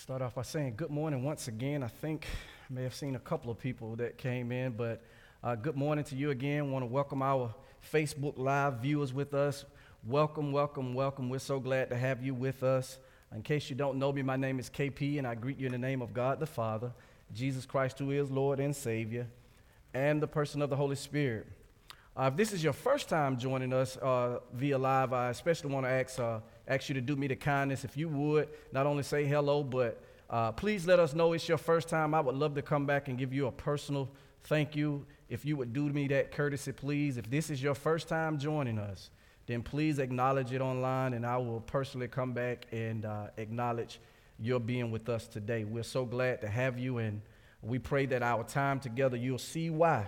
Start off by saying good morning once again. I think I may have seen a couple of people that came in, but good morning to you again. Want to welcome our Facebook Live viewers with us. Welcome, welcome, welcome. We're so glad to have you with us. In case you don't know me, my name is KP, and I greet you in the name of God the Father, Jesus Christ, who is Lord and Savior, and the person of the Holy Spirit. If this is your first time joining us via live, I especially want to ask you to do me the kindness, if you would, not only say hello, but please let us know it's your first time. I would love to come back and give you a personal thank you. If you would do me that courtesy, please. If this is your first time joining us, then please acknowledge it online, and I will personally come back and acknowledge your being with us today. We're so glad to have you, and we pray that our time together, you'll see why.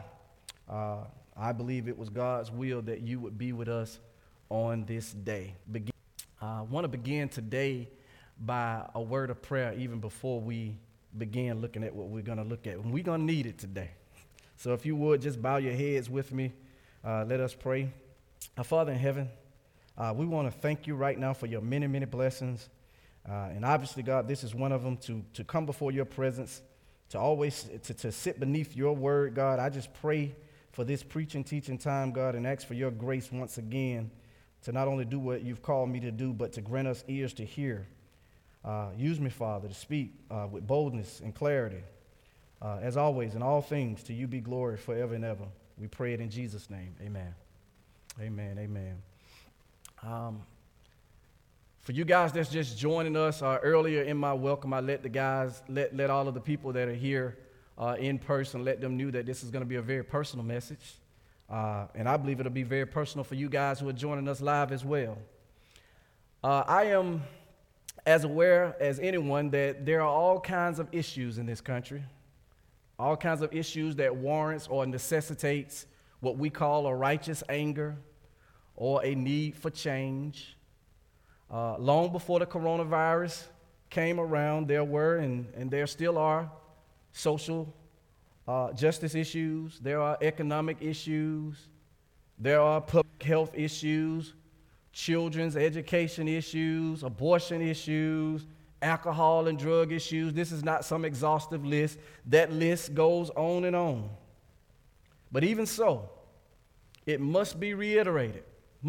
I believe it was God's will that you would be with us on this day. I want to begin today by a word of prayer even before we begin looking at what we're going to look at. And we're going to need it today. So if you would, just bow your heads with me. Let us pray. Our Father in heaven, we want to thank you right now for your many, many blessings. And obviously, God, this is one of them, to come before your presence, to always to sit beneath your word, God. I just pray for this preaching, teaching time, God, and ask for your grace once again to not only do what you've called me to do, but to grant us ears to hear. Use me, Father, to speak with boldness and clarity. As always, in all things, to you be glory forever and ever. We pray it in Jesus' name. Amen. Amen. Amen. For you guys that's just joining us, earlier in my welcome, I let the guys, let all of the people that are here in person, let them know that this is going to be a very personal message. And I believe it'll be very personal for you guys who are joining us live as well. I am as aware as anyone that there are all kinds of issues in this country, all kinds of issues that warrants or necessitates what we call a righteous anger or a need for change. Long before the coronavirus came around, there were and there still are social justice issues, there are economic issues, there are public health issues, children's education issues, abortion issues, alcohol and drug issues. This is not some exhaustive list. That list goes on and on. But even so, it must be reiterated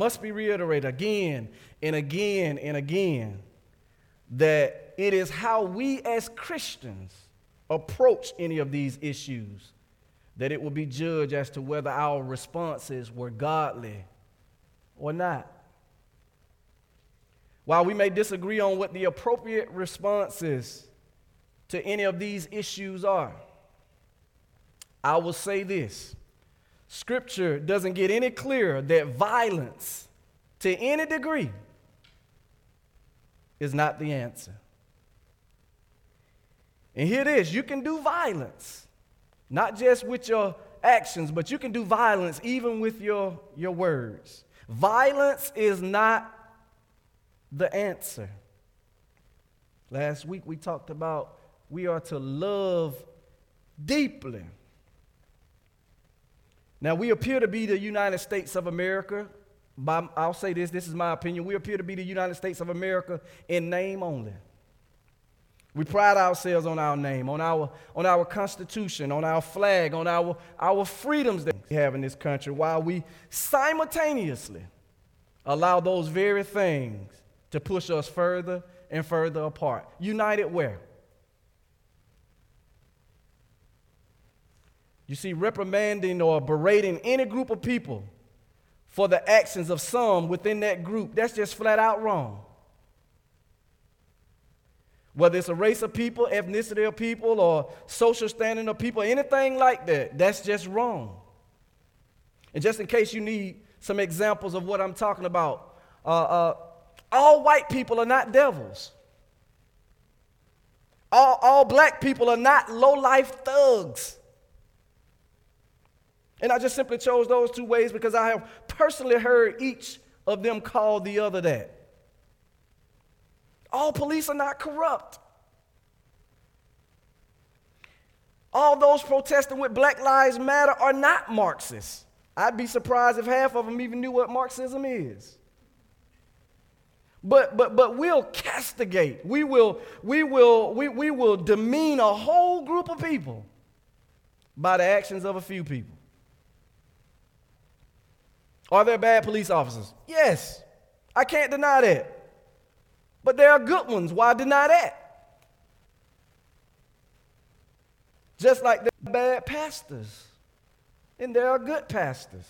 again and again and again that it is how we as Christians approach any of these issues that it will be judged as to whether our responses were godly or not. While we may disagree on what the appropriate responses to any of these issues are, I will say this: Scripture doesn't get any clearer that violence to any degree is not the answer. And here it is. You can do violence, not just with your actions, but you can do violence even with your words. Violence is not the answer. Last week we talked about we are to love deeply. Now, we appear to be the United States of America. I'll say this is my opinion. We appear to be the United States of America in name only. We pride ourselves on our name, on our Constitution, on our flag, on our freedoms that we have in this country, while we simultaneously allow those very things to push us further and further apart. United where? You see, reprimanding or berating any group of people for the actions of some within that group, that's just flat out wrong. Whether it's a race of people, ethnicity of people, or social standing of people, anything like that, that's just wrong. And just in case you need some examples of what I'm talking about, all white people are not devils. All black people are not low-life thugs. And I just simply chose those two ways because I have personally heard each of them call the other that. All police are not corrupt. All those protesting with Black Lives Matter are not Marxists. I'd be surprised if half of them even knew what Marxism is. But we'll castigate. We will demean a whole group of people by the actions of a few people. Are there bad police officers? Yes. I can't deny that. But there are good ones. Why deny that? Just like there are bad pastors. And there are good pastors.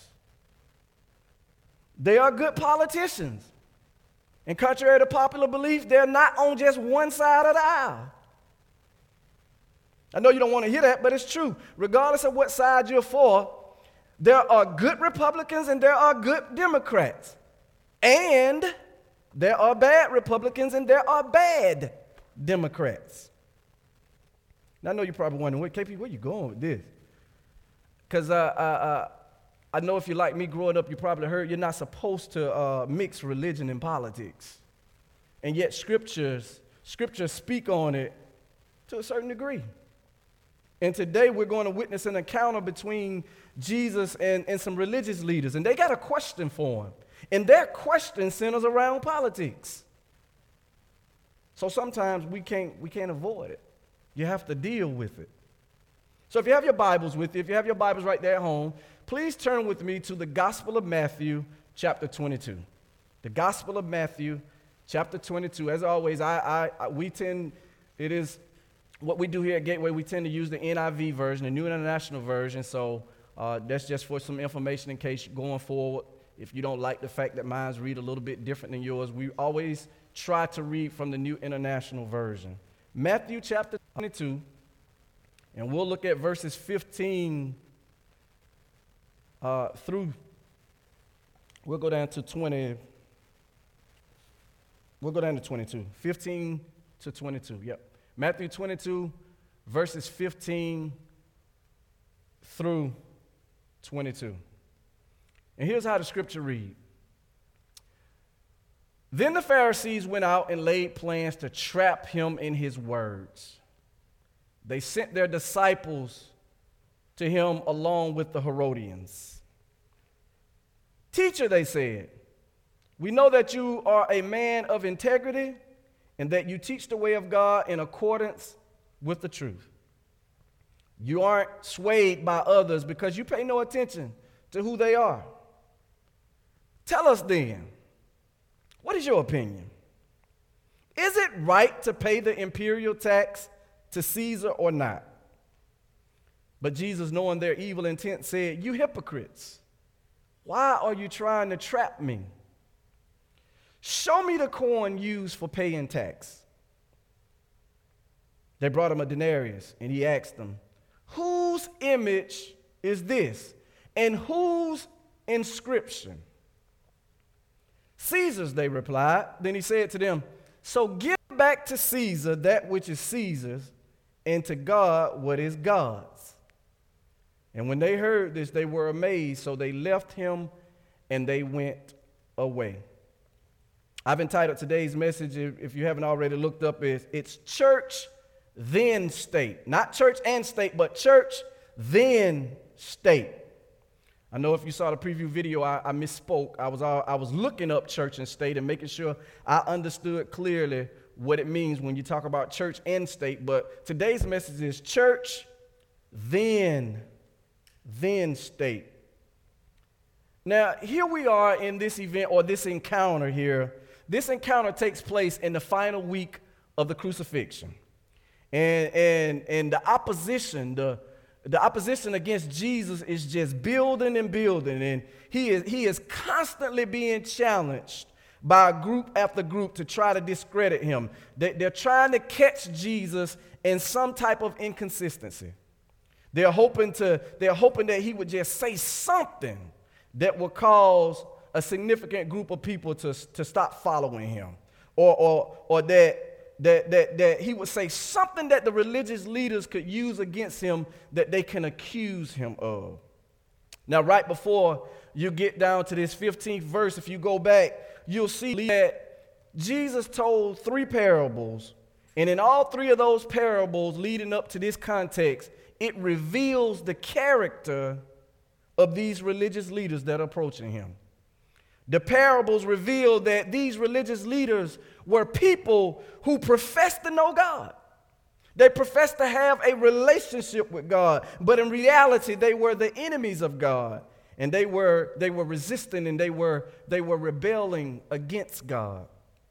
They are good politicians. And contrary to popular belief, they're not on just one side of the aisle. I know you don't want to hear that, but it's true. Regardless of what side you're for, there are good Republicans and there are good Democrats. And there are bad Republicans and there are bad Democrats. Now, I know you're probably wondering, KP, where you going with this? Because I know if you're like me growing up, you probably heard you're not supposed to mix religion and politics. And yet scriptures speak on it to a certain degree. And today we're going to witness an encounter between Jesus and some religious leaders. And they got a question for him. And their question centers around politics. So sometimes we can't avoid it. You have to deal with it. So if you have your Bibles with you, if you have your Bibles right there at home, please turn with me to the Gospel of Matthew, chapter 22. The Gospel of Matthew, chapter 22. As always, it is what we do here at Gateway. We tend to use the NIV version, the New International Version. So that's just for some information in case going forward, if you don't like the fact that mine's read a little bit different than yours, we always try to read from the New International Version. Matthew, chapter 22. And we'll look at verses 15 through, we'll go down to 20. We'll go down to 22. 15 to 22, yep. Matthew 22, verses 15 through 22. And here's how the scripture reads. Then the Pharisees went out and laid plans to trap him in his words. They sent their disciples to him along with the Herodians. Teacher, they said, we know that you are a man of integrity and that you teach the way of God in accordance with the truth. You aren't swayed by others because you pay no attention to who they are. Tell us then, what is your opinion? Is it right to pay the imperial tax to Caesar or not? But Jesus, knowing their evil intent, said, you hypocrites, why are you trying to trap me? Show me the coin used for paying tax. They brought him a denarius, and he asked them, whose image is this, and whose inscription? Caesar's, they replied. Then he said to them, so give back to Caesar that which is Caesar's, and to God what is God's. And when they heard this, they were amazed, so they left him and they went away. I've entitled today's message, if you haven't already looked up, it's Church Then State. Not church and state, but church then state. I know if you saw the preview video, I misspoke. I was looking up church and state and making sure I understood clearly what it means when you talk about church and state. But today's message is church, then state. Now, here we are in this event or this encounter here. This encounter takes place in the final week of the crucifixion. And the opposition against Jesus is just building and building. And he is constantly being challenged by group after group to try to discredit him. They're trying to catch Jesus in some type of inconsistency. They're hoping that he would just say something that will cause a significant group of people to stop following him, or that he would say something that the religious leaders could use against him that they can accuse him of. Now, right before you get down to this 15th verse, if you go back, you'll see that Jesus told 3 parables, and in all 3 of those parables leading up to this context, it reveals the character of these religious leaders that are approaching him. The parables reveal that these religious leaders were people who professed to know God. They professed to have a relationship with God, but in reality, they were the enemies of God, and they were resisting, and they were rebelling against God.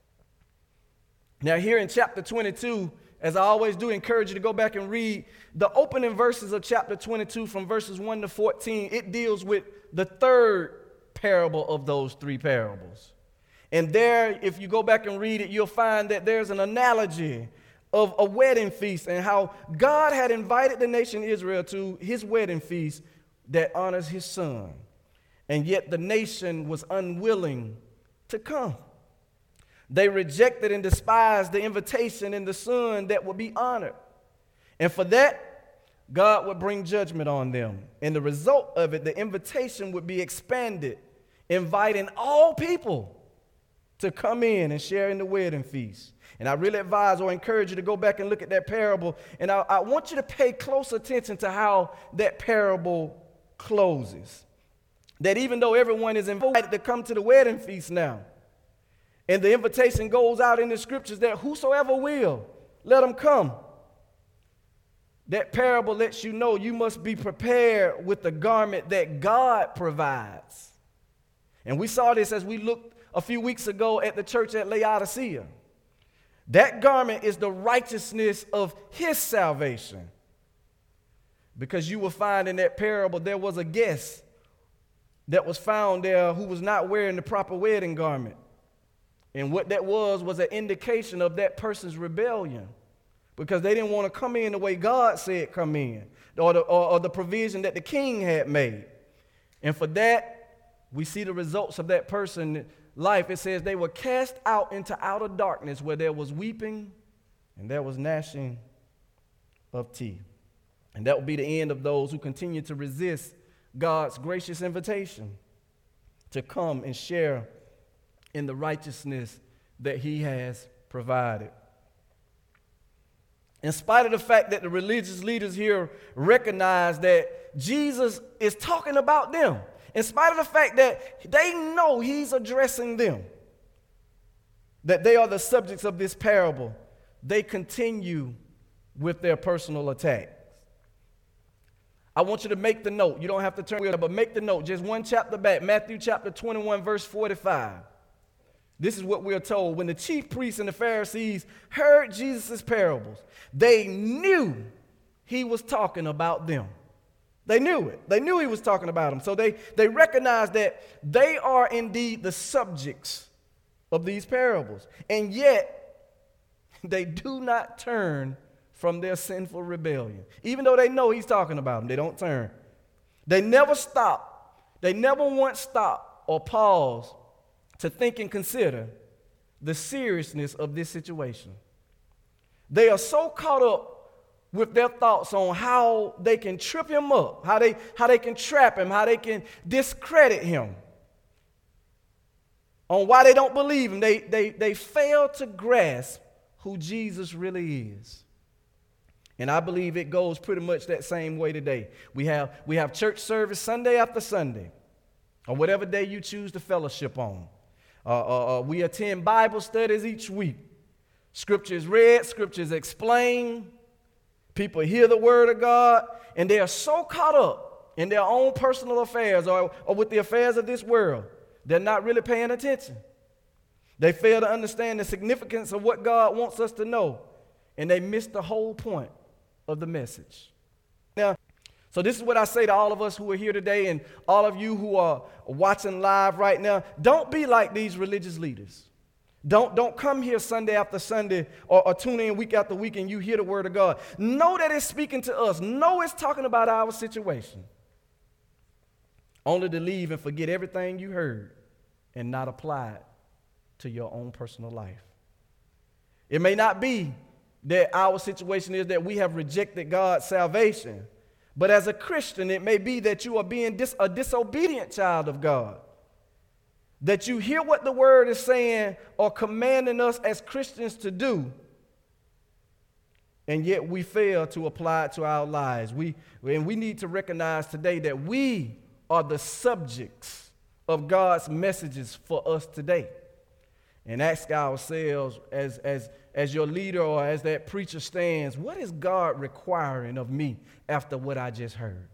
Now, here in chapter 22, as I always do, encourage you to go back and read the opening verses of chapter 22 from verses 1 to 14. It deals with the third parable of those three parables. And there, if you go back and read it, you'll find that there's an analogy of a wedding feast and how God had invited the nation Israel to his wedding feast that honors his son. And yet the nation was unwilling to come. They rejected and despised the invitation and the son that would be honored. And for that, God would bring judgment on them. And the result of it, the invitation would be expanded, inviting all people to come in and share in the wedding feast. And I really advise or encourage you to go back and look at that parable. And I want you to pay close attention to how that parable closes. That even though everyone is invited to come to the wedding feast now, and the invitation goes out in the scriptures that whosoever will, let them come. That parable lets you know you must be prepared with the garment that God provides. And we saw this as we looked a few weeks ago at the church at Laodicea. That garment is the righteousness of his salvation. Because you will find in that parable there was a guest that was found there who was not wearing the proper wedding garment. And what that was an indication of that person's rebellion, because they didn't want to come in the way God said come in, or the provision that the king had made. And for that, we see the results of that person's life. It says they were cast out into outer darkness where there was weeping and there was gnashing of teeth. And that will be the end of those who continue to resist God's gracious invitation to come and share in the righteousness that he has provided. In spite of the fact that the religious leaders here recognize that Jesus is talking about them, in spite of the fact that they know he's addressing them, that they are the subjects of this parable, they continue with their personal attacks. I want you to make the note. You don't have to turn, but make the note. Just one chapter back, Matthew chapter 21, verse 45. This is what we're told. When the chief priests and the Pharisees heard Jesus' parables, they knew he was talking about them. They knew it. They knew he was talking about them. So they recognized that they are indeed the subjects of these parables. And yet, they do not turn from their sinful rebellion. Even though they know he's talking about them, they don't turn. They never stop. They never once stop or pause to think and consider the seriousness of this situation. They are so caught up with their thoughts on how they can trip him up, how they can trap him, how they can discredit him, on why they don't believe him. They fail to grasp who Jesus really is. And I believe it goes pretty much that same way today. We have church service Sunday after Sunday, or whatever day you choose to fellowship on. We attend Bible studies each week. Scripture is read, Scripture is explained. People hear the word of God, and they are so caught up in their own personal affairs or with the affairs of this world, they're not really paying attention. They fail to understand the significance of what God wants us to know, and they miss the whole point of the message. Now, so this is what I say to all of us who are here today and all of you who are watching live right now. Don't be like these religious leaders. Don't come here Sunday after Sunday or tune in week after week and you hear the word of God. Know that it's speaking to us. Know it's talking about our situation. Only to leave and forget everything you heard and not apply it to your own personal life. It may not be that our situation is that we have rejected God's salvation. But as a Christian, it may be that you are being a disobedient child of God. That you hear what the word is saying or commanding us as Christians to do, and yet we fail to apply it to our lives. We need to recognize today that we are the subjects of God's messages for us today. And ask ourselves, as your leader or as that preacher stands, what is God requiring of me after what I just heard?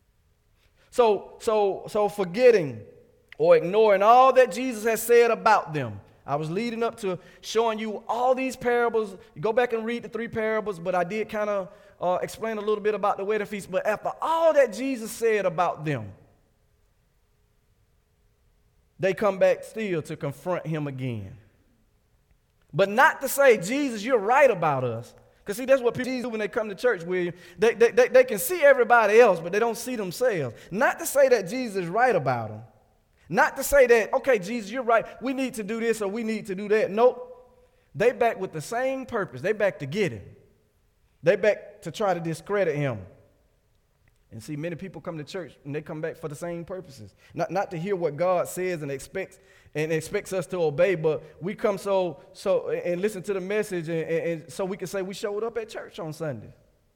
So forgetting or ignoring all that Jesus has said about them. I was leading up to showing you all these parables. You go back and read the 3 parables, but I did kind of explain a little bit about the wedding feast. But after all that Jesus said about them, they come back still to confront him again. But not to say, Jesus, you're right about us. Because see, that's what people do when they come to church, William. They can see everybody else, but they don't see themselves. Not to say that Jesus is right about them. Not to say that, okay, Jesus, you're right. We need to do this or we need to do that. Nope. They back with the same purpose. They back to get him. They back to try to discredit him. And see, many people come to church and they come back for the same purposes. Not to hear what God says and expects us to obey, but we come so and listen to the message and so we can say we showed up at church on Sunday.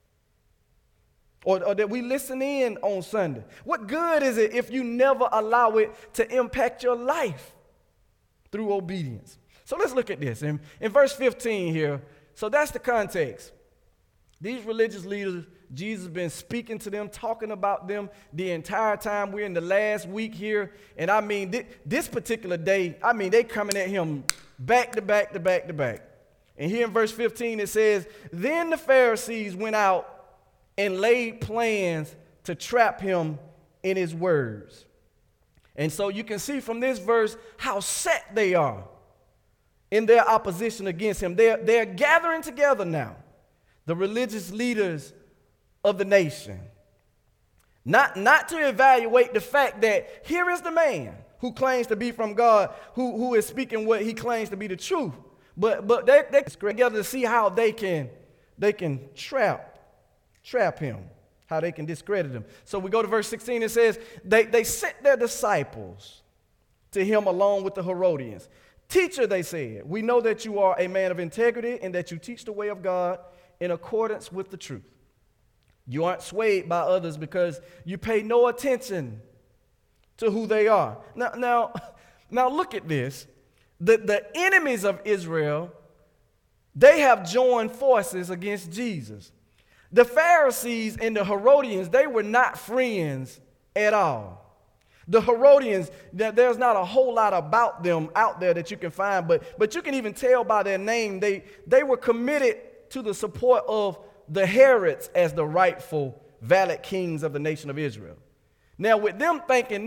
Or that we listen in on Sunday. What good is it if you never allow it to impact your life through obedience? So let's look at this. In verse 15 here, so that's the context. These religious leaders, Jesus has been speaking to them, talking about them the entire time. We're in the last week here. And I mean, this particular day, I mean, they coming at him back to back to back to back. And here in verse 15, it says, then the Pharisees went out and laid plans to trap him in his words. And so you can see from this verse how set they are in their opposition against him. They're gathering together now, the religious leaders of the nation. Not to evaluate the fact that here is the man who claims to be from God, who is speaking what he claims to be the truth. But they together to see how they can trap him, how they can discredit him. So we go to verse 16, it says, they sent their disciples to him along with the Herodians. Teacher, they said, we know that you are a man of integrity and that you teach the way of God in accordance with the truth. You aren't swayed by others because you pay no attention to who they are. Now look at this. The enemies of Israel, they have joined forces against Jesus. The Pharisees and the Herodians, they were not friends at all. The Herodians, there's not a whole lot about them out there that you can find, but you can even tell by their name, they were committed to the support of the Herods as the rightful, valid kings of the nation of Israel. Now, with them thinking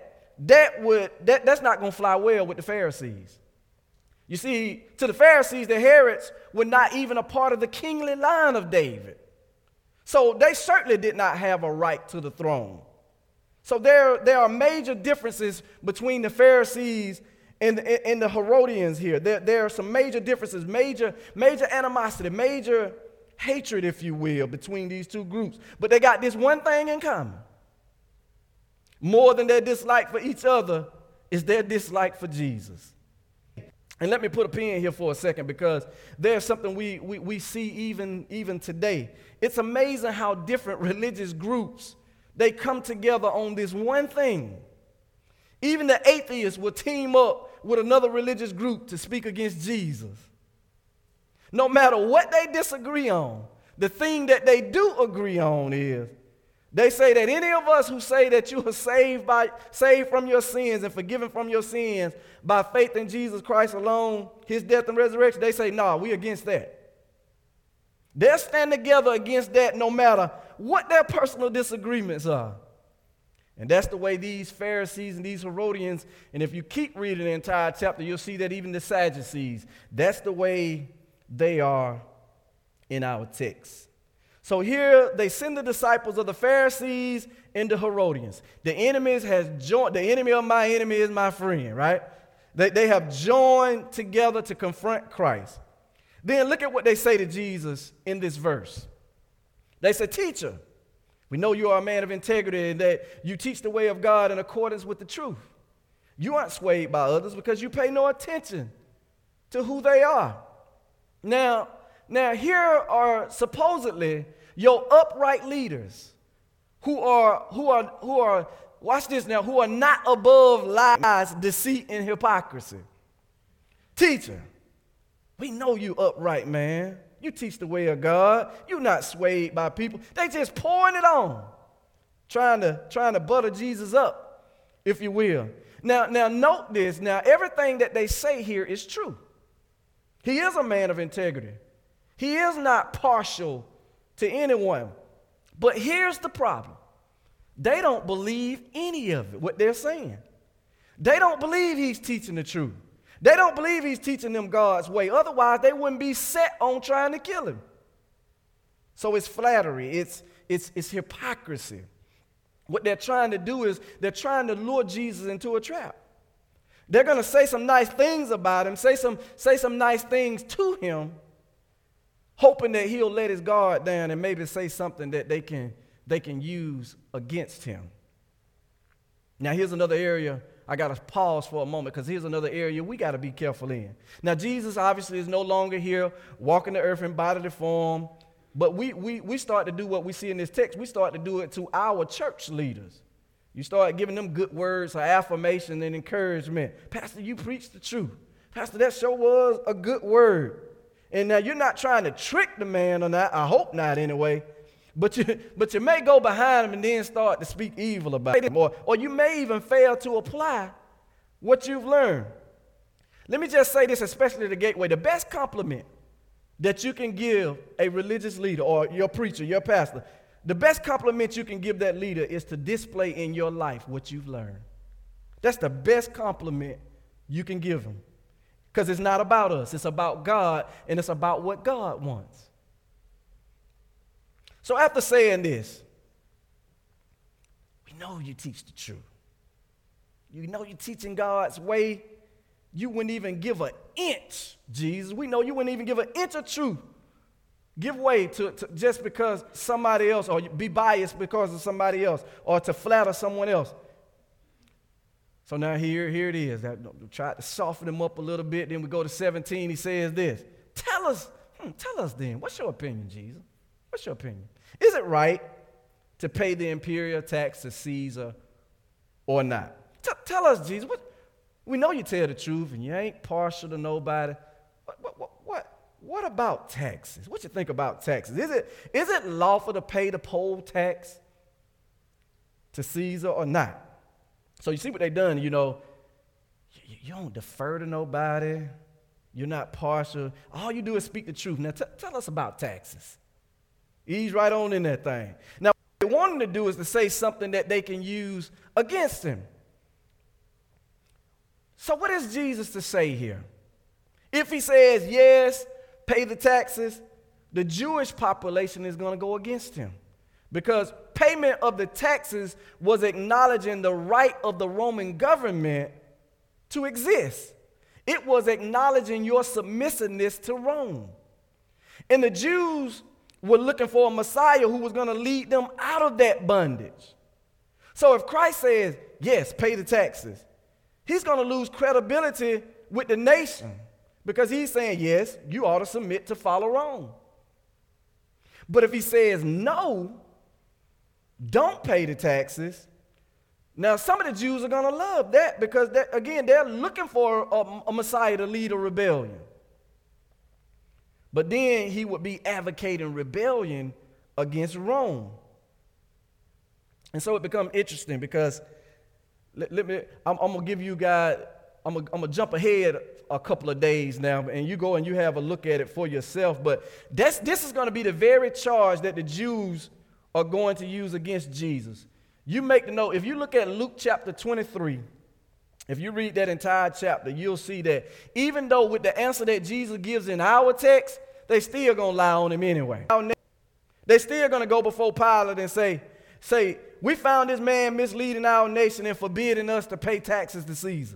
that's not going to fly well with the Pharisees. You see, to the Pharisees, the Herods were not even a part of the kingly line of David. So they certainly did not have a right to the throne. So there are major differences between the Pharisees and the Herodians here. There are some major differences, major animosity, major hatred, if you will, between these two groups. But they got this one thing in common. More than their dislike for each other is their dislike for Jesus. And let me put a pin here for a second, because there's something we see even today. It's amazing how different religious groups, they come together on this one thing. Even the atheists will team up with another religious group to speak against Jesus. No matter what they disagree on, the thing that they do agree on is they say that any of us who say that you are saved from your sins and forgiven from your sins by faith in Jesus Christ alone, his death and resurrection, they say, no, we against that. They'll stand together against that no matter what their personal disagreements are. And that's the way these Pharisees and these Herodians, and if you keep reading the entire chapter, you'll see that even the Sadducees, that's the way they are in our text. So here they send the disciples of the Pharisees and the Herodians. The enemy of my enemy is my friend, right? They have joined together to confront Christ. Then look at what they say to Jesus in this verse. They say, teacher, we know you are a man of integrity and that you teach the way of God in accordance with the truth. You aren't swayed by others because you pay no attention to who they are. Now here are supposedly your upright leaders who are watch this now, who are not above lies, deceit, and hypocrisy. Teacher, we know you upright, man. You teach the way of God. You're not swayed by people. They just pouring it on, trying to butter Jesus up, if you will. Now note this. Now, everything that they say here is true. He is a man of integrity. He is not partial to anyone. But here's the problem. They don't believe any of it, what they're saying. They don't believe he's teaching the truth. They don't believe he's teaching them God's way. Otherwise, they wouldn't be set on trying to kill him. So it's flattery. It's hypocrisy. What they're trying to do is they're trying to lure Jesus into a trap. They're going to say some nice things about him, say some nice things to him, hoping that he'll let his guard down and maybe say something that they can use against him. Now, here's another area. I got to pause for a moment because here's another area we got to be careful in. Now, Jesus obviously is no longer here walking the earth in bodily form, but we start to do what we see in this text. We start to do it to our church leaders. You start giving them good words, affirmation, and encouragement. Pastor, you preach the truth. Pastor, that sure was a good word. And now you're not trying to trick the man or not. I hope not anyway. But you may go behind him and then start to speak evil about him. Or you may even fail to apply what you've learned. Let me just say this, especially the Gateway. The best compliment that you can give a religious leader or your preacher, your pastor, the best compliment you can give that leader is to display in your life what you've learned. That's the best compliment you can give them. Because it's not about us. It's about God, and it's about what God wants. So after saying this, we know you teach the truth. You know you're teaching God's way. You wouldn't even give an inch, Jesus. We know you wouldn't even give an inch of truth. Give way to just because somebody else, or be biased because of somebody else, or to flatter someone else. So now here it is. Try to soften him up a little bit. Then we go to 17. He says this. Tell us then. What's your opinion, Jesus? What's your opinion? Is it right to pay the imperial tax to Caesar or not? Tell us, Jesus. We know you tell the truth and you ain't partial to nobody. What about taxes? What you think about taxes? Is it lawful to pay the poll tax to Caesar or not? So you see what they done, you don't defer to nobody. You're not partial. All you do is speak the truth. Now tell us about taxes. Ease right on in that thing. Now what they want him to do is to say something that they can use against him. So what is Jesus to say here? If he says yes, pay the taxes, the Jewish population is going to go against him. Because payment of the taxes was acknowledging the right of the Roman government to exist. It was acknowledging your submissiveness to Rome. And the Jews were looking for a Messiah who was going to lead them out of that bondage. So if Christ says, yes, pay the taxes, he's going to lose credibility with the nation. Because he's saying, yes, you ought to submit to follow Rome. But if he says, no, don't pay the taxes, now some of the Jews are going to love that because, they're looking for a Messiah to lead a rebellion. But then he would be advocating rebellion against Rome. And so it becomes interesting because, I'm going to give you guys, I'm going to jump ahead a couple of days now, and you go and you have a look at it for yourself. But this is going to be the very charge that the Jews are going to use against Jesus. You make the note. If you look at Luke chapter 23, if you read that entire chapter, you'll see that even though with the answer that Jesus gives in our text, they still going to lie on him anyway. They still going to go before Pilate and say, we found this man misleading our nation and forbidding us to pay taxes to Caesar.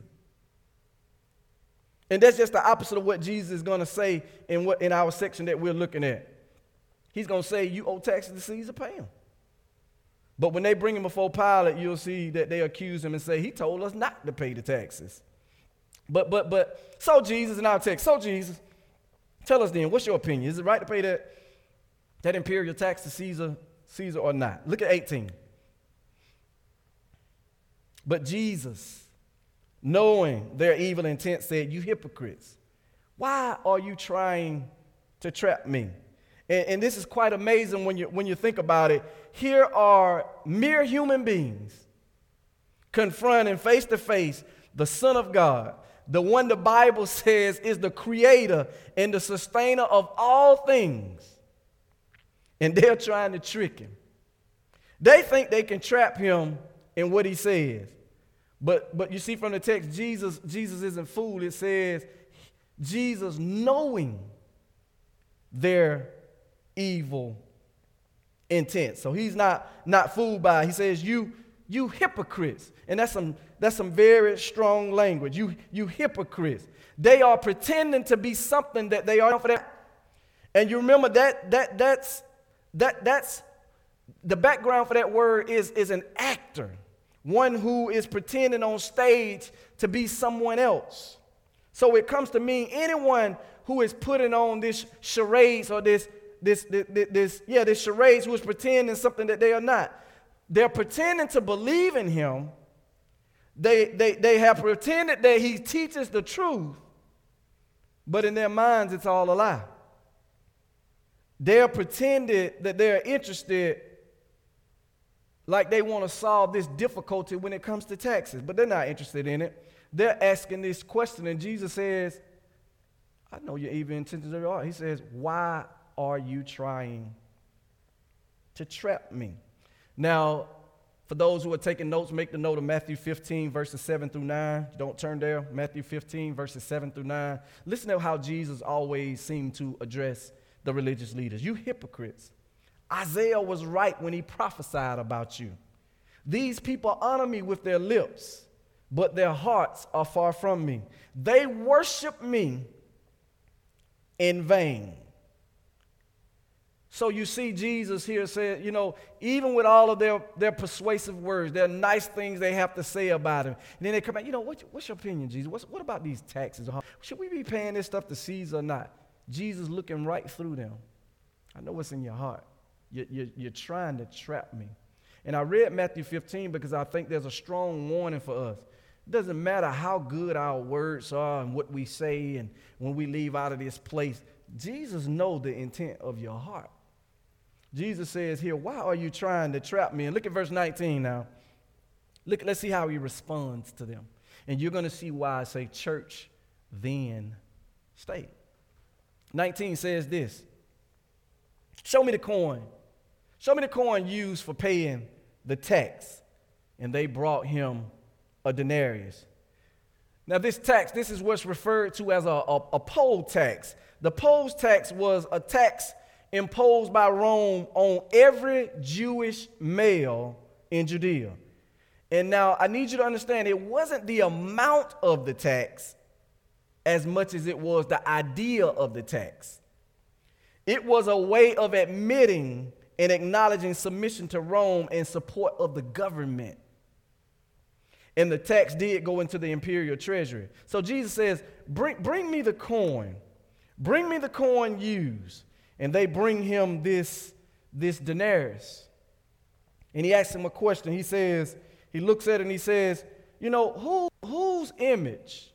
And that's just the opposite of what Jesus is going to say in our section that we're looking at. He's going to say, you owe taxes to Caesar, pay him. But when they bring him before Pilate, you'll see that they accuse him and say, he told us not to pay the taxes. But so Jesus, in our text, so Jesus, tell us then, what's your opinion? Is it right to pay that imperial tax to Caesar or not? Look at 18. But Jesus, knowing their evil intent, said, "You hypocrites, why are you trying to trap me?" And this is quite amazing when you think about it. Here are mere human beings confronting face to face the Son of God, the one the Bible says is the creator and the sustainer of all things. And they're trying to trick him. They think they can trap him in what he says. But you see from the text, Jesus isn't fooled. It says, Jesus knowing their evil intent. So he's not fooled by it. He says, you hypocrites. And that's some very strong language. You hypocrites. They are pretending to be something that they are not. And you remember that's the background for that word is an actor, one who is pretending on stage to be someone else. So it comes to mean anyone who is putting on this charades or this charades, who is pretending something that they are not. They're pretending to believe in him. They have pretended that he teaches the truth, but in their minds it's all a lie. They're pretending that they're interested, like they want to solve this difficulty when it comes to taxes, but they're not interested in it. They're asking this question, and Jesus says, I know your evil intentions of your heart. He says, why are you trying to trap me? Now, for those who are taking notes, make the note of Matthew 15, verses 7 through 9. Don't turn there. Matthew 15, verses 7 through 9. Listen to how Jesus always seemed to address the religious leaders. You hypocrites. Isaiah was right when he prophesied about you. These people honor me with their lips, but their hearts are far from me. They worship me in vain. So you see Jesus here said, even with all of their persuasive words, their nice things they have to say about him. And then they come back, what's your opinion, Jesus? What about these taxes? Should we be paying this stuff to Caesar or not? Jesus looking right through them. I know what's in your heart. You're trying to trap me. And I read Matthew 15 because I think there's a strong warning for us. It doesn't matter how good our words are and what we say and when we leave out of this place. Jesus knows the intent of your heart. Jesus says here, why are you trying to trap me? And look at verse 19 now. Let's see how he responds to them. And you're going to see why I say church, then state. 19 says this. Show me the coin. Show me the coin used for paying the tax. And they brought him a denarius. Now this tax, this is what's referred to as a poll tax. The poll tax was a tax imposed by Rome on every Jewish male in Judea. And now I need you to understand, it wasn't the amount of the tax as much as it was the idea of the tax. It was a way of admitting and acknowledging submission to Rome and support of the government. And the tax did go into the imperial treasury. So Jesus says, bring me the coin. Bring me the coin used. And they bring him this denarius. And he asks him a question. He says, he looks at it and he says, whose image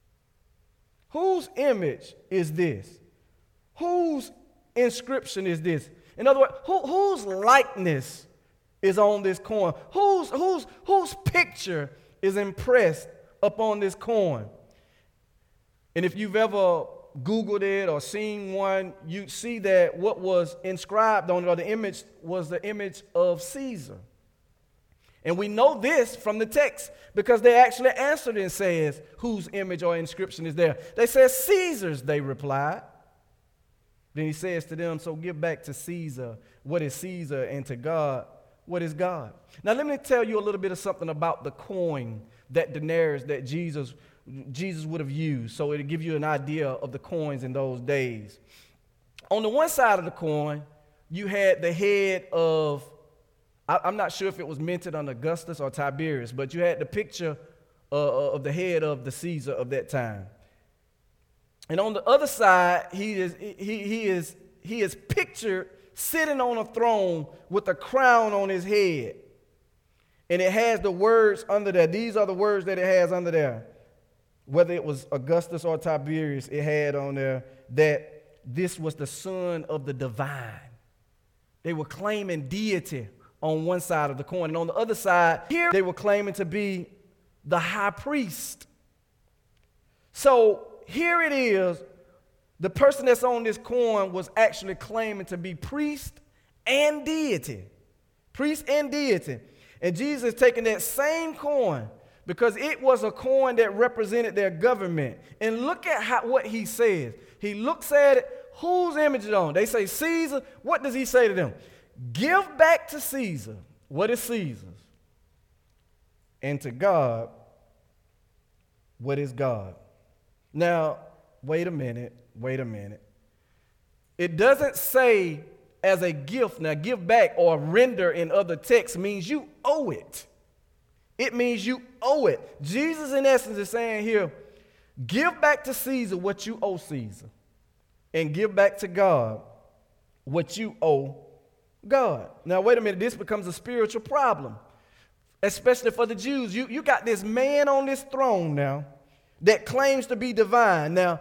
is this? Whose inscription is this? In other words, whose likeness is on this coin? Whose picture is impressed upon this coin? And if you've ever Googled it or seen one, you see that what was inscribed on it, or the image, was the image of Caesar. And we know this from the text because they actually answered and says, whose image or inscription is there? They said, Caesar's, they replied. Then he says to them, so give back to Caesar what is Caesar, and to God what is God. Now let me tell you a little bit of something about the coin, that denarius that Jesus would have used, so it'll give you an idea of the coins in those days. On the one side of the coin, you had the head of, I'm not sure if it was minted on Augustus or Tiberius, but you had the picture of the head of the Caesar of that time. And on the other side, he is pictured sitting on a throne with a crown on his head. And it has the words under there. These are the words that it has under there. Whether it was Augustus or Tiberius, it had on there that this was the Son of the Divine. They were claiming deity on one side of the coin. And on the other side, here they were claiming to be the high priest. So here it is. The person that's on this coin was actually claiming to be priest and deity. Priest and deity. And Jesus is taking that same coin because it was a coin that represented their government. And look at what he says. He looks at it. Whose image is it on? They say Caesar. What does he say to them? Give back to Caesar what is Caesar's, and to God what is God. Now, wait a minute. It doesn't say as a gift. Now, give back or render in other texts means you owe it. It means you owe it. Jesus, in essence, is saying here, give back to Caesar what you owe Caesar, and give back to God what you owe God. Now, wait a minute. This becomes a spiritual problem, especially for the Jews. You got this man on this throne now that claims to be divine. Now,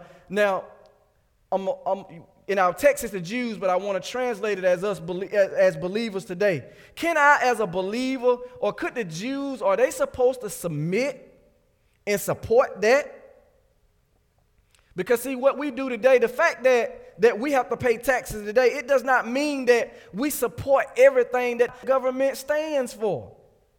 in our text, it's the Jews, but I want to translate it as us as believers today. Can I, as a believer, or could the Jews, are they supposed to submit and support that? Because see, what we do today, the fact that we have to pay taxes today, it does not mean that we support everything that government stands for.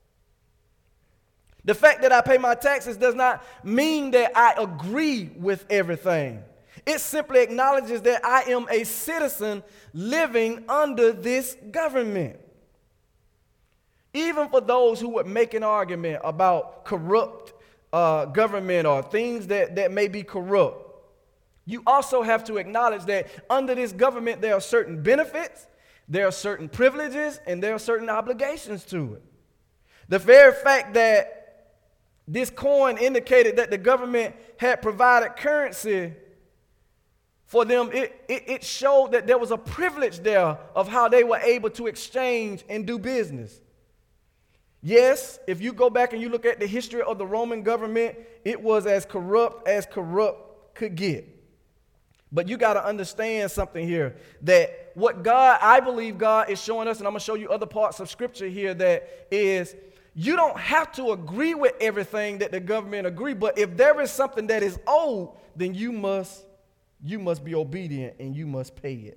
The fact that I pay my taxes does not mean that I agree with everything. It simply acknowledges that I am a citizen living under this government. Even for those who would make an argument about corrupt government or things that may be corrupt, you also have to acknowledge that under this government there are certain benefits, there are certain privileges, and there are certain obligations to it. The very fact that this coin indicated that the government had provided currency for them, it showed that there was a privilege there of how they were able to exchange and do business. Yes, if you go back and you look at the history of the Roman government, it was as corrupt could get. But you got to understand something here, that what I believe God is showing us, and I'm going to show you other parts of Scripture here, that is, you don't have to agree with everything that the government agree, but if there is something that is owed, then you must be obedient and you must pay it.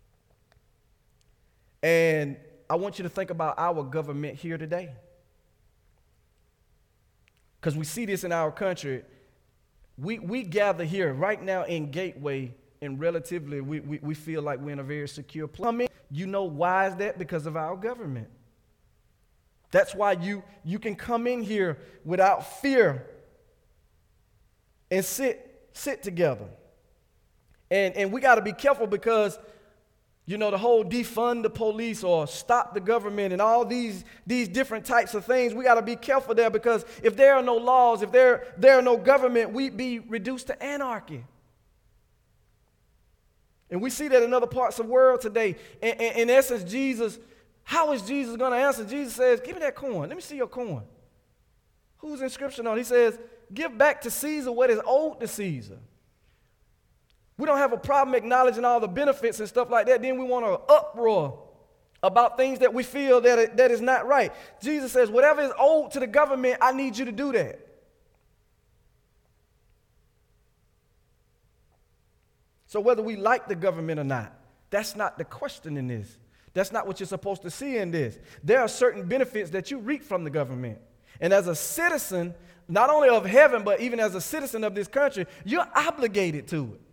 And I want you to think about our government here today, because we see this in our country. We gather here right now in Gateway, and relatively we feel like we're in a very secure place. You know why is that? Because of our government. That's why you can come in here without fear and sit together. And we got to be careful because, the whole defund the police or stop the government and all these different types of things, we got to be careful there, because if there are no laws, if there are no government, we'd be reduced to anarchy. And we see that in other parts of the world today. In essence, how is Jesus going to answer? Jesus says, give me that coin. Let me see your coin. Who's inscription on? He says, give back to Caesar what is owed to Caesar. We don't have a problem acknowledging all the benefits and stuff like that. Then we want to uproar about things that we feel that is not right. Jesus says, whatever is owed to the government, I need you to do that. So whether we like the government or not, that's not the question in this. That's not what you're supposed to see in this. There are certain benefits that you reap from the government. And as a citizen, not only of heaven, but even as a citizen of this country, you're obligated to it.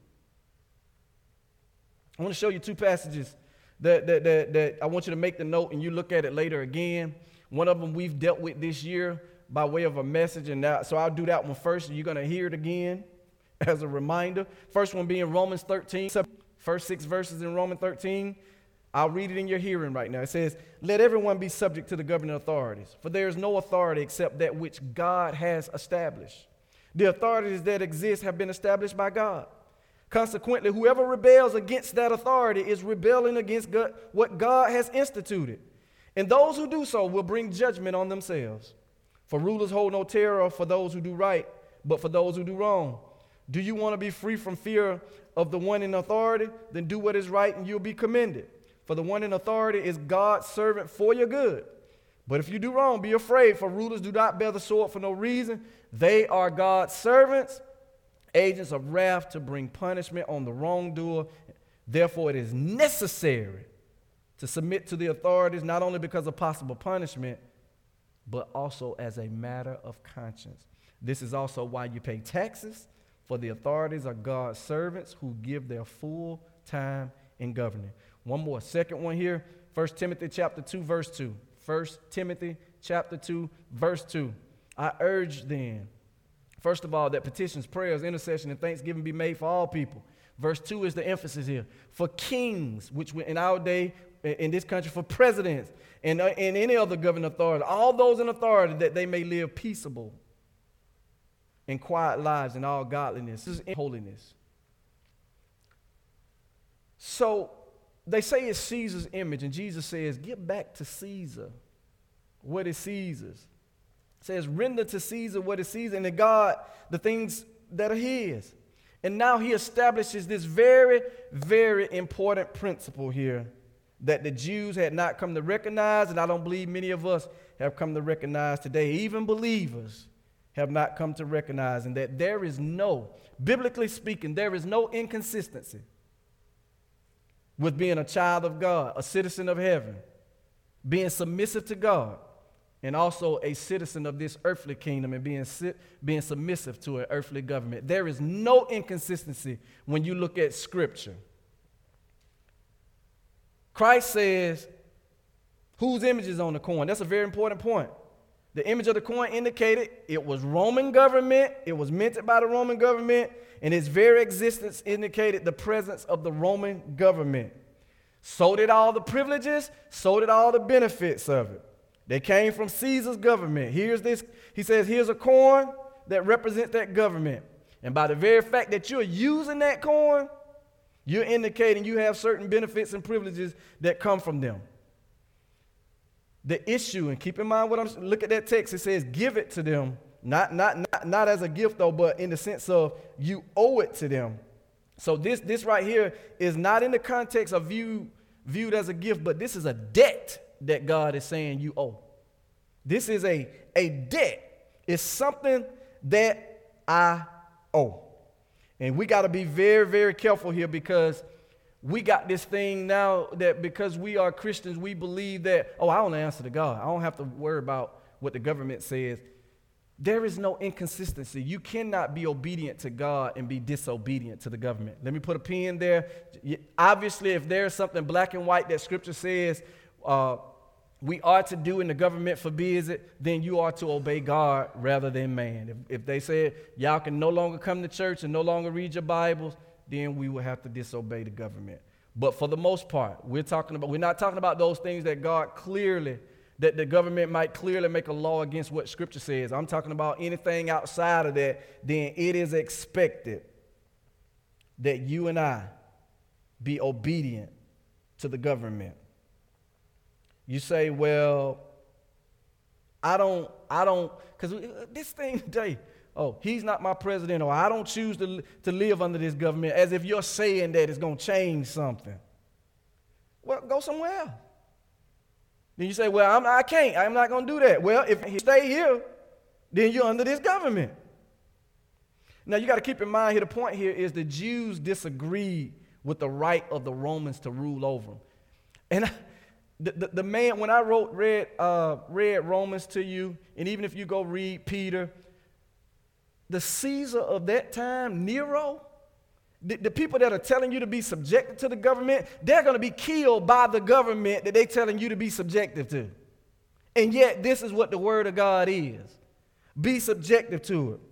I want to show you two passages that I want you to make the note, and you look at it later again. One of them we've dealt with this year by way of a message, and so I'll do that one first, and you're going to hear it again as a reminder. First one being Romans 13, first 6 verses in Romans 13. I'll read it in your hearing right now. It says, let everyone be subject to the governing authorities, for there is no authority except that which God has established. The authorities that exist have been established by God. Consequently, whoever rebels against that authority is rebelling against what God has instituted. And those who do so will bring judgment on themselves. For rulers hold no terror for those who do right, but for those who do wrong. Do you want to be free from fear of the one in authority? Then do what is right and you'll be commended. For the one in authority is God's servant for your good. But if you do wrong, be afraid, for rulers do not bear the sword for no reason. They are God's servants, agents of wrath to bring punishment on the wrongdoer. Therefore, it is necessary to submit to the authorities, not only because of possible punishment, but also as a matter of conscience. This is also why you pay taxes, for the authorities are God's servants who give their full time in governing. One more, second one here, 1 Timothy chapter 2, verse 2. 1 Timothy chapter 2, verse 2. I urge then, first of all, that petitions, prayers, intercession, and thanksgiving be made for all people. Verse 2 is the emphasis here. For kings, which in our day, in this country, for presidents, and any other governing authority, all those in authority, that they may live peaceable and quiet lives in all godliness and holiness. So they say it's Caesar's image, and Jesus says, give back to Caesar what is Caesar's. It says, render to Caesar what is Caesar, and to God the things that are his. And now he establishes this very, very important principle here that the Jews had not come to recognize, and I don't believe many of us have come to recognize today. Even believers have not come to recognize, and that there is no, biblically speaking, there is no inconsistency with being a child of God, a citizen of heaven, being submissive to God, and also a citizen of this earthly kingdom and being submissive to an earthly government. There is no inconsistency when you look at Scripture. Christ says, whose image is on the coin? That's a very important point. The image of the coin indicated it was Roman government. It was minted by the Roman government, and its very existence indicated the presence of the Roman government. So did all the privileges, so did all the benefits of it. They came from Caesar's government. Here's this, he says, here's a coin that represents that government. And by the very fact that you're using that coin, you're indicating you have certain benefits and privileges that come from them. The issue, and keep in mind look at that text, it says give it to them, not as a gift though, but in the sense of you owe it to them. So this right here is not in the context of viewed as a gift, but this is a debt that God is saying you owe. This is a debt. It's something that I owe. And we got to be very, very careful here, because we got this thing now that because we are Christians, we believe that, I only answer to God. I don't have to worry about what the government says. There is no inconsistency. You cannot be obedient to God and be disobedient to the government. Let me put a pin there. Obviously, if there's something black and white that Scripture says we are to do and the government forbids it, then you are to obey God rather than man. If they said y'all can no longer come to church and no longer read your Bibles, then we will have to disobey the government. But for the most part, we're not talking about those things that that the government might clearly make a law against what Scripture says. I'm talking about anything outside of that. Then it is expected that you and I be obedient to the government. You say, well, I don't, because this thing today, he's not my president, or I don't choose to live under this government, as if you're saying that it's going to change something. Well, go somewhere else. Then you say, well, I'm not going to do that. Well, if you stay here, then you're under this government. Now, you got to keep in mind here, the point here is the Jews disagreed with the right of the Romans to rule over them. And the man, when I read Romans to you, and even if you go read Peter, the Caesar of that time, Nero, the people that are telling you to be subjected to the government, they're going to be killed by the government that they're telling you to be subjective to. And yet, this is what the Word of God is. Be subjective to it.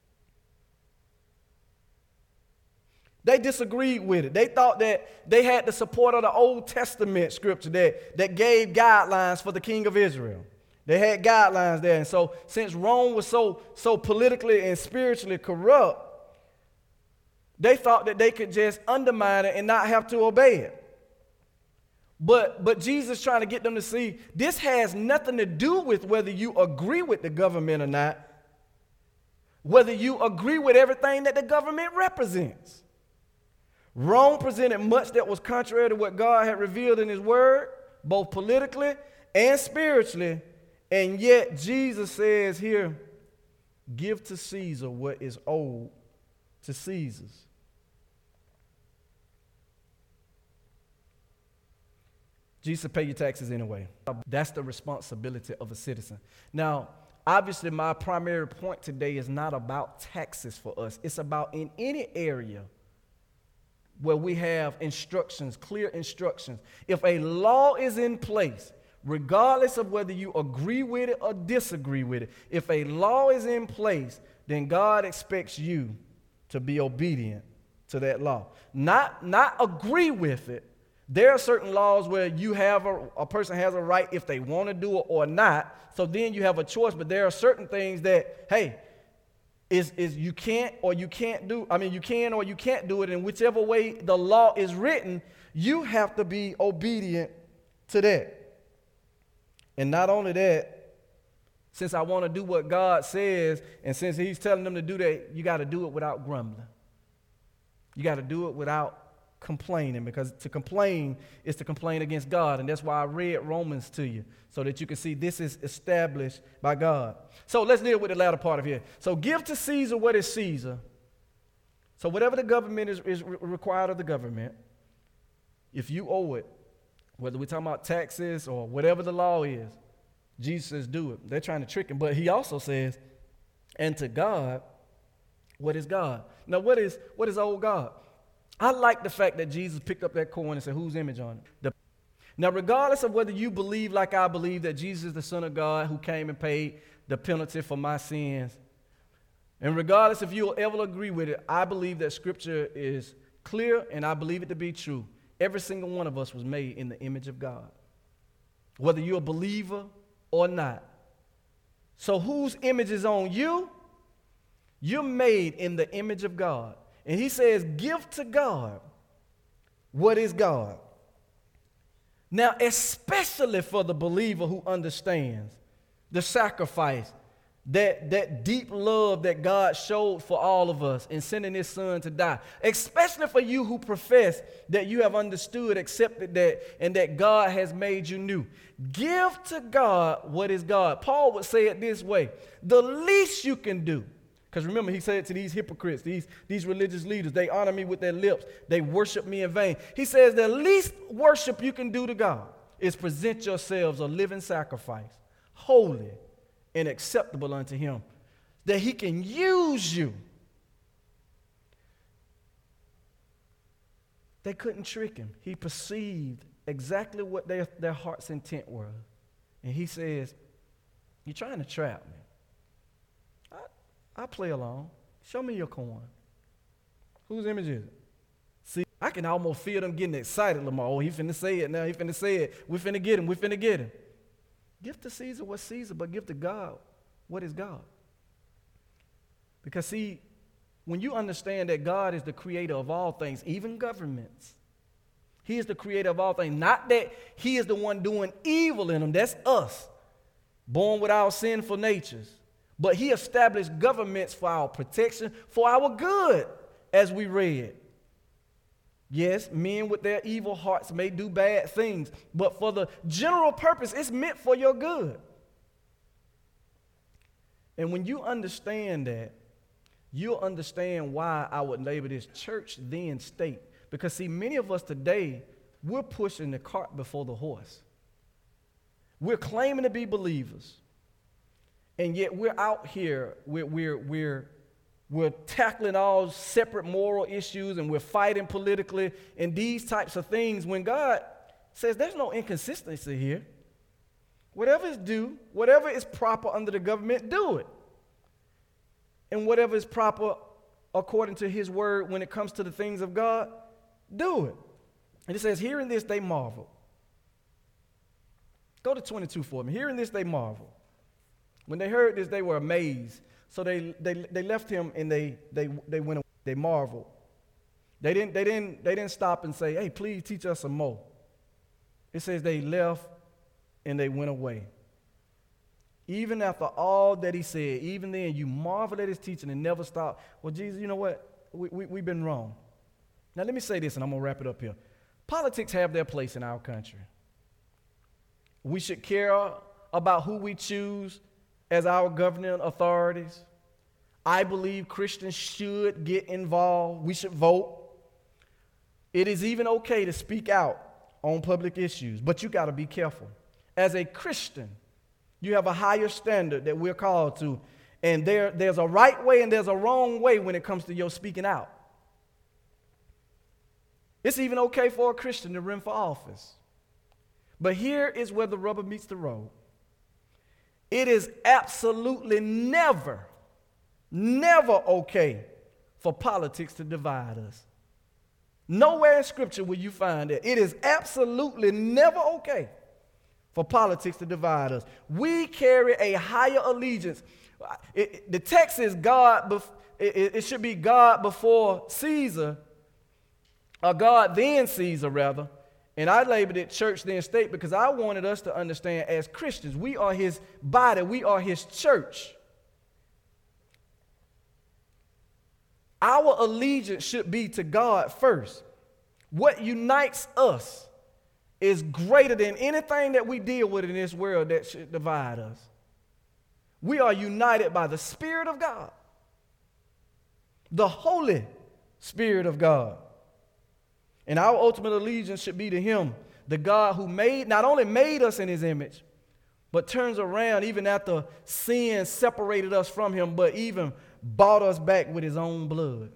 They disagreed with it. They thought that they had the support of the Old Testament Scripture that gave guidelines for the king of Israel. They had guidelines there. And so since Rome was so politically and spiritually corrupt, they thought that they could just undermine it and not have to obey it. But Jesus trying to get them to see this has nothing to do with whether you agree with the government or not, whether you agree with everything that the government represents. Rome presented much that was contrary to what God had revealed in his word, both politically and spiritually. And yet Jesus says here, give to Caesar what is owed to Caesar's. Jesus said, pay your taxes anyway. That's the responsibility of a citizen. Now, obviously, my primary point today is not about taxes for us. It's about in any area where we have instructions, clear instructions. If a law is in place, regardless of whether you agree with it or disagree with it, if a law is in place, then God expects you to be obedient to that law. Not agree with it. There are certain laws where you have a person has a right if they want to do it or not. So then you have a choice. But there are certain things that, hey, is you can't or you can't do. I mean, you can or you can't do it. And whichever way the law is written, you have to be obedient to that. And not only that, since I want to do what God says, and since he's telling them to do that, you got to do it without grumbling. You got to do it without complaining, because to complain is to complain against God. And that's why I read Romans to you, so that you can see this is established by God. So let's deal with the latter part of here. So give to Caesar what is Caesar. So whatever the government is required of the government, if you owe it, whether we're talking about taxes or whatever the law is, Jesus says do it. They're trying to trick him. But he also says, and to God, what is God? Now, what is old God? I like the fact that Jesus picked up that coin and said, whose image on it? Now, regardless of whether you believe like I believe that Jesus is the Son of God who came and paid the penalty for my sins, and regardless if you'll ever agree with it, I believe that Scripture is clear and I believe it to be true. Every single one of us was made in the image of God, whether you're a believer or not. So whose image is on you? You're made in the image of God. And he says, give to God what is God. Now, especially for the believer who understands the sacrifice, that deep love that God showed for all of us in sending his son to die, especially for you who profess that you have understood, accepted that, and that God has made you new. Give to God what is God. Paul would say it this way: the least you can do. Because remember, he said to these hypocrites, these religious leaders, they honor me with their lips. They worship me in vain. He says the least worship you can do to God is present yourselves a living sacrifice, holy and acceptable unto him, that he can use you. They couldn't trick him. He perceived exactly what their heart's intent was. And he says, you're trying to trap me. I play along. Show me your coin. Whose image is it? See, I can almost feel them getting excited, Lamar. Oh, he finna say it now. He finna say it. We finna get him. We finna get him. Give to Caesar what's Caesar, but give to God what is God. Because see, when you understand that God is the creator of all things, even governments, he is the creator of all things. Not that he is the one doing evil in them. That's us, born with our sinful natures. But he established governments for our protection, for our good, as we read. Yes, men with their evil hearts may do bad things, but for the general purpose, it's meant for your good. And when you understand that, you'll understand why I would label this church then state. Because see, many of us today, we're pushing the cart before the horse. We're claiming to be believers. And yet we're out here, we're tackling all separate moral issues, and we're fighting politically and these types of things, when God says there's no inconsistency here. Whatever is due, whatever is proper under the government, do it. And whatever is proper according to his word when it comes to the things of God, do it. And it says, hearing this, they marvel. Go to 22 for me. Hearing this, they marvel. When they heard this, they were amazed. So they left him and they went away. They marveled. They didn't stop and say, hey, please teach us some more. It says they left and they went away. Even after all that he said, even then you marvel at his teaching and never stop. Well, Jesus, you know what? We've been wrong. Now let me say this and I'm going to wrap it up here. Politics have their place in our country. We should care about who we choose as our governing authorities. I believe Christians should get involved. We should vote. It is even okay to speak out on public issues, but you got to be careful. As a Christian, you have a higher standard that we're called to, and there's a right way and there's a wrong way when it comes to your speaking out. It's even okay for a Christian to run for office. But here is where the rubber meets the road. It is absolutely never okay for politics to divide us. Nowhere in Scripture will you find that. It is absolutely never okay for politics to divide us. We carry a higher allegiance. The text is God. It should be God before Caesar, or God then Caesar, rather. And I labeled it church then state because I wanted us to understand as Christians, we are his body, we are his church. Our allegiance should be to God first. What unites us is greater than anything that we deal with in this world that should divide us. We are united by the Spirit of God, the Holy Spirit of God. And our ultimate allegiance should be to him, the God who not only made us in his image, but turns around even after sin separated us from him, but even bought us back with his own blood.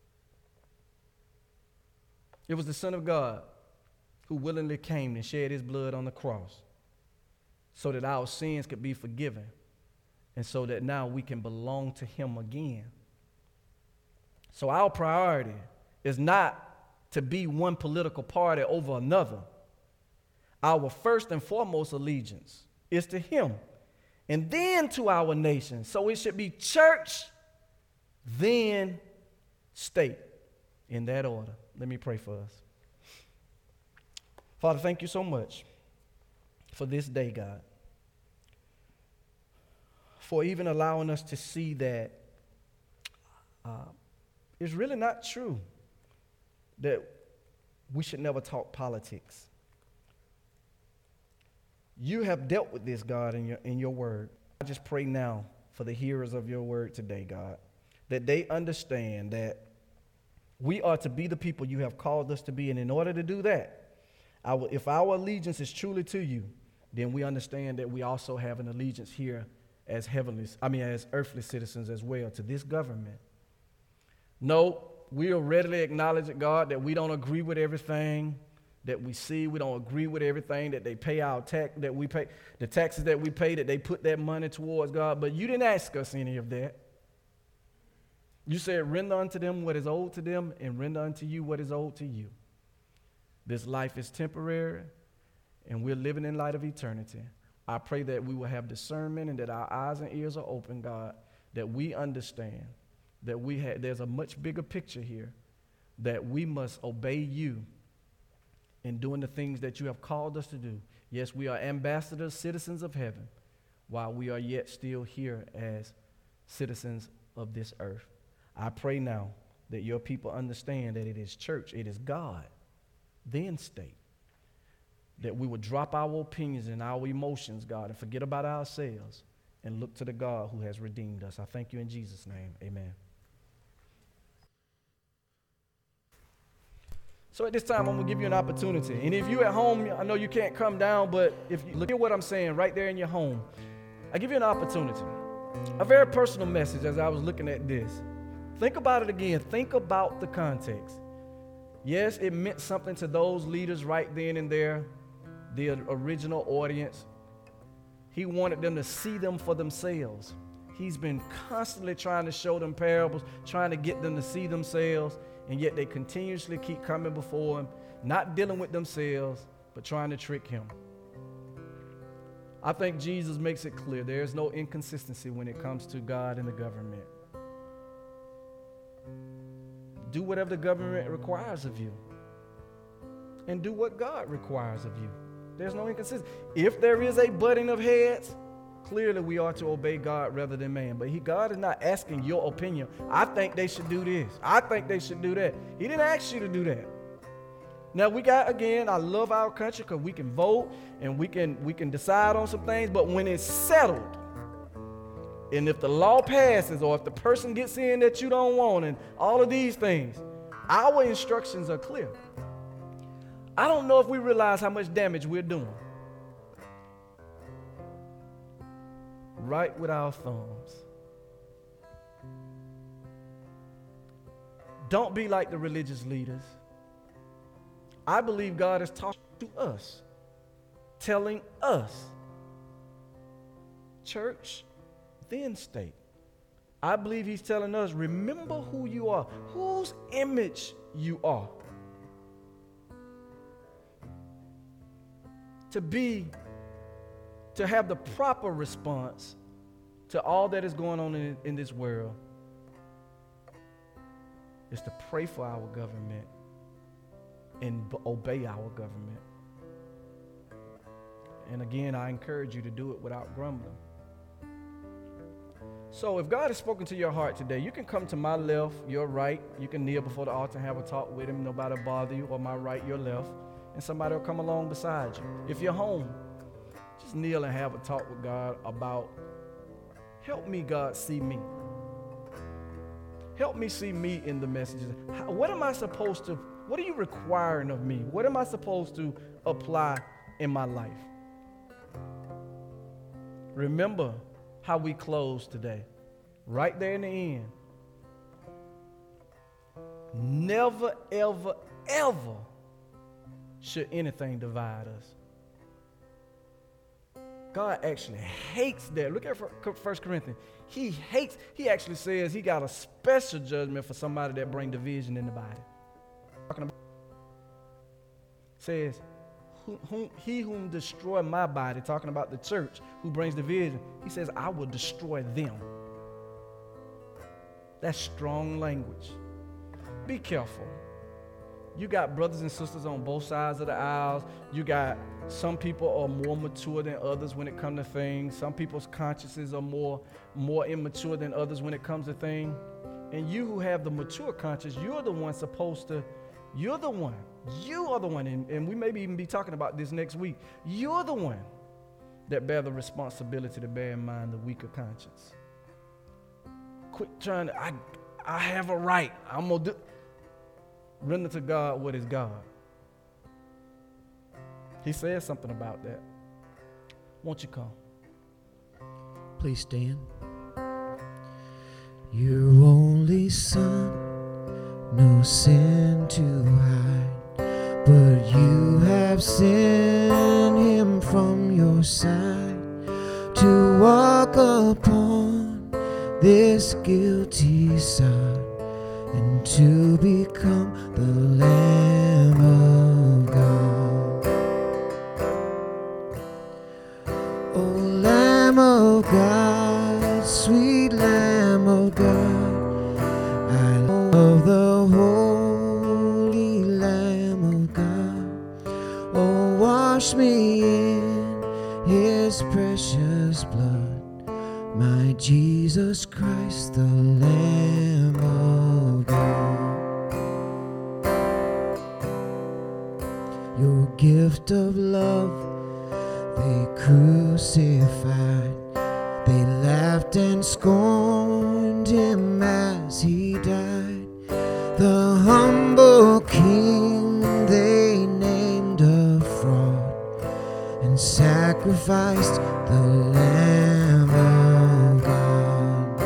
It was the Son of God who willingly came and shed his blood on the cross so that our sins could be forgiven and so that now we can belong to him again. So our priority is not to be one political party over another. Our first and foremost allegiance is to him and then to our nation. So it should be church, then state, in that order. Let me pray for us. Father, thank you so much for this day, God, for even allowing us to see that it's really not true that we should never talk politics. You have dealt with this, God, in your word. I just pray now for the hearers of your word today, God, that they understand that we are to be the people you have called us to be. And in order to do that, if our allegiance is truly to you, then we understand that we also have an allegiance here as earthly citizens as well to this government. No, we'll readily acknowledge it, God, that we don't agree with everything that we see. We don't agree with everything that they pay our tax, that we pay, the taxes that we pay, that they put that money towards, God. But you didn't ask us any of that. You said, render unto them what is owed to them, and render unto you what is owed to you. This life is temporary, and we're living in light of eternity. I pray that we will have discernment and that our eyes and ears are open, God, that we understand that there's a much bigger picture here, that we must obey you in doing the things that you have called us to do. Yes, we are ambassadors, citizens of heaven, while we are yet still here as citizens of this earth. I pray now that your people understand that it is church, it is God, then state. That we would drop our opinions and our emotions, God, and forget about ourselves and look to the God who has redeemed us. I thank you in Jesus' name. Amen. So at this time, I'm going to give you an opportunity. And if you at home, I know you can't come down, but if you look at what I'm saying right there in your home, I give you an opportunity. A very personal message as I was looking at this. Think about it again. Think about the context. Yes, it meant something to those leaders right then and there, the original audience. He wanted them to see them for themselves. He's been constantly trying to show them parables, trying to get them to see themselves, and yet they continuously keep coming before him, not dealing with themselves, but trying to trick him. I think Jesus makes it clear there is no inconsistency when it comes to God and the government. Do whatever the government requires of you, and do what God requires of you. There's no inconsistency. If there is a butting of heads, clearly we are to obey God rather than man. But God is not asking your opinion. I think they should do this. I think they should do that. He didn't ask you to do that. Now I love our country because we can vote and we can decide on some things. But when it's settled, and if the law passes or if the person gets in that you don't want and all of these things, our instructions are clear. I don't know if we realize how much damage we're doing right with our thumbs. Don't be like the religious leaders. I believe God is talking to us, telling us, church, then state. I believe he's telling us, remember who you are, whose image you are. To have the proper response to all that is going on in this world is to pray for our government and obey our government. And again, I encourage you to do it without grumbling. So if God has spoken to your heart today, you can come to my left, your right. You can kneel before the altar and have a talk with him. Nobody will bother you. Or my right, your left. And somebody will come along beside you. If you're home, just kneel and have a talk with God about, help me, God, see me. Help me see me in the messages. What are you requiring of me? What am I supposed to apply in my life? Remember how we close today. Right there in the end. Never, ever, ever should anything divide us. God actually hates that. Look at 1 Corinthians. He actually says he got a special judgment for somebody that bring division in the body. Says, he whom destroy my body, talking about the church, who brings division, he says, I will destroy them. That's strong language. Be careful. You got brothers and sisters on both sides of the aisles. You got some people are more mature than others when it comes to things. Some people's consciences are more immature than others when it comes to things. And you who have the mature conscience, you are the one, and we may even be talking about this next week. You're the one that bear the responsibility to bear in mind the weaker conscience. Quit trying to, I have a right. I'm going to do. Render to God what is God. He says something about that. Won't you come? Please stand. Your only Son, no sin to hide, but you have sent him from your side to walk upon this guilty side and to become the Lamb of God. O Lamb of God, sweet Lamb of God, I love the holy Lamb of God. Oh, wash me in his precious blood, my Jesus Christ, the Lamb of God. Your gift of love they crucified. They laughed and scorned him as he died. The humble king they named a fraud and sacrificed the Lamb of God.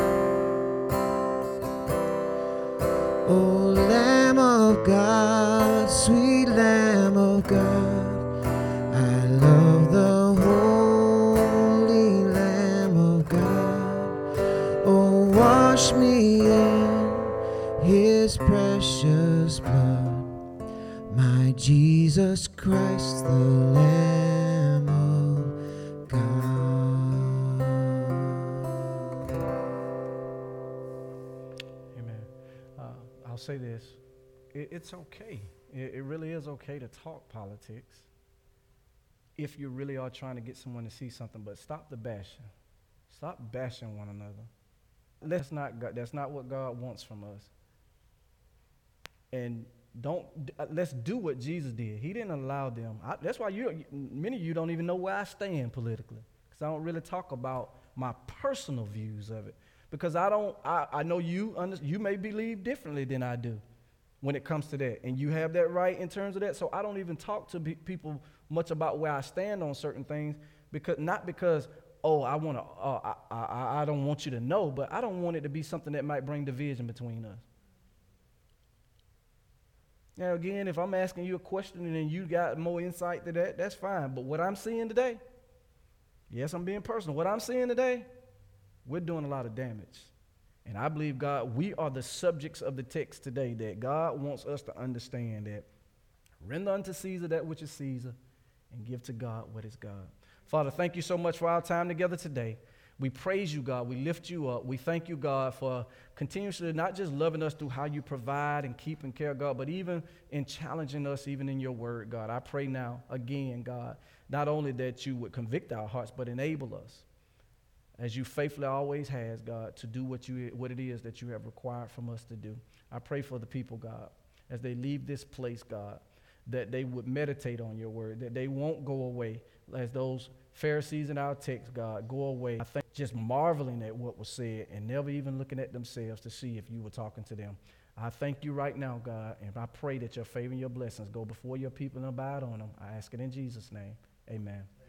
O Lamb of God, sweet Lamb of God, I love the holy Lamb of God. Oh, wash me in his precious blood, my Jesus Christ, the Lamb of God. Amen. I'll say this. It's okay. It really is okay to talk politics. if you really are trying to get someone to see something, but stop the bashing. Stop bashing one another. That's not what God wants from us. And let's do what Jesus did. He didn't allow them. That's why many of you don't even know where I stand politically, because I don't really talk about my personal views of it. Because I know you may believe differently than I do when it comes to that, and you have that right in terms of that. So I don't even talk to people much about where I stand on certain things, not because I don't want you to know, but I don't want it to be something that might bring division between us. Now again, if I'm asking you a question and then you got more insight to that, that's fine. But what I'm seeing today, yes, I'm being personal. What I'm seeing today, we're doing a lot of damage. And I believe, God, we are the subjects of the text today, that God wants us to understand that render unto Caesar that which is Caesar, and give to God what is God. Father, thank you so much for our time together today. We praise you, God. We lift you up. We thank you, God, for continuously not just loving us through how you provide and keep and care, God, but even in challenging us, even in your word, God. I pray now, again, God, not only that you would convict our hearts, but enable us, as you faithfully always has, God, to do what it is that you have required from us to do. I pray for the people, God, as they leave this place, God, that they would meditate on your word, that they won't go away as those Pharisees in our text, God, go away. I think just marveling at what was said and never even looking at themselves to see if you were talking to them. I thank you right now, God, and I pray that your favor and your blessings go before your people and abide on them. I ask it in Jesus' name. Amen.